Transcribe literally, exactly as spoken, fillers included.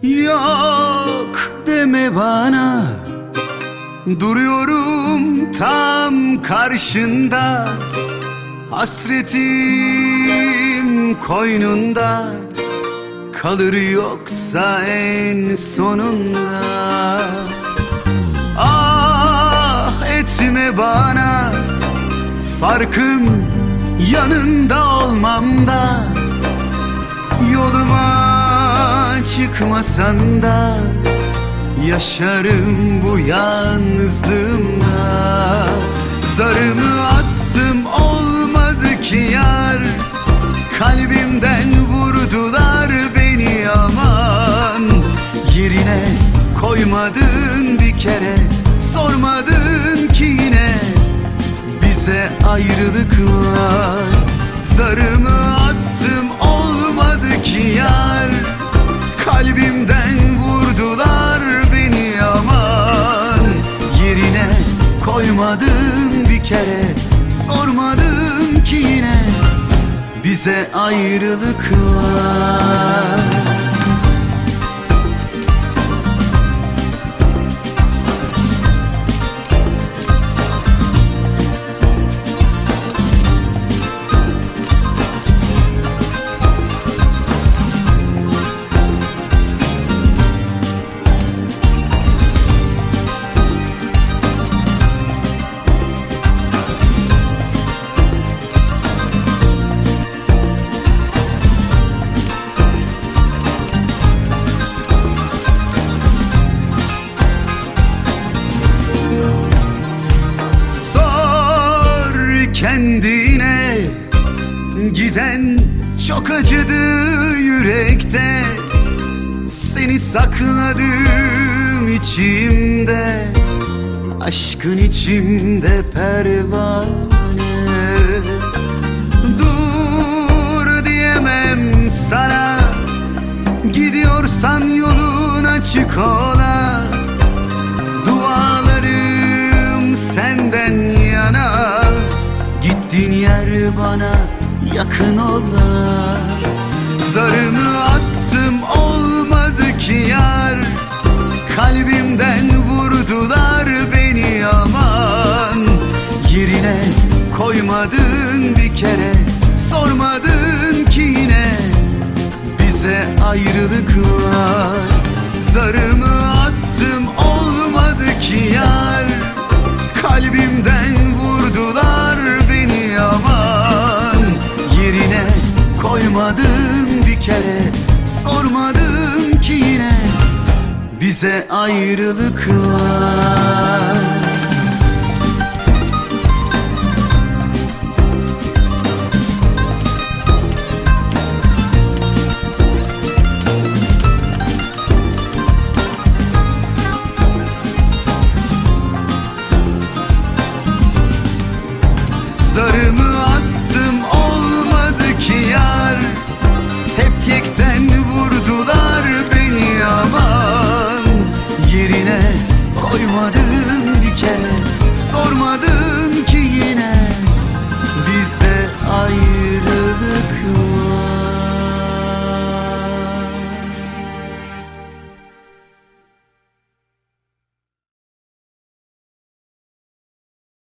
Yok deme bana, duruyorum tam karşında. Hasretim koynunda kalır yoksa en sonunda. Ah etme bana, farkım yanında olmamda. Yoluma çıkmasan da yaşarım bu yalnızlığımda. Zarımı attım olmadı ki yar, kalbimden vurdular beni aman. Yerine koymadın bir kere, sormadın ki yine bize ayrılık var. Zarımı attım olmadı ki yar, kalbimden vurdular beni aman. Yerine koymadın bir kere, sormadın ki yine bize ayrılık var. Kendine giden çok acıdı yürekte. Seni sakladım içimde, aşkın içimde pervane. Dur diyemem sana, gidiyorsan yolun açık ola. Dualarım senden yana, gittiğin yer bana yakın ola. Zarımı attım olmadı ki yar, kalbimden vurdular beni aman. Yerine koymadın bir kere, sormadın ki yine bize ayrılık var. Zarımı attım olmadı ki yar, kalbimden vurdular beni aman. Yerine koymadın bir kere, sormadın ki yine bize ayrılık var.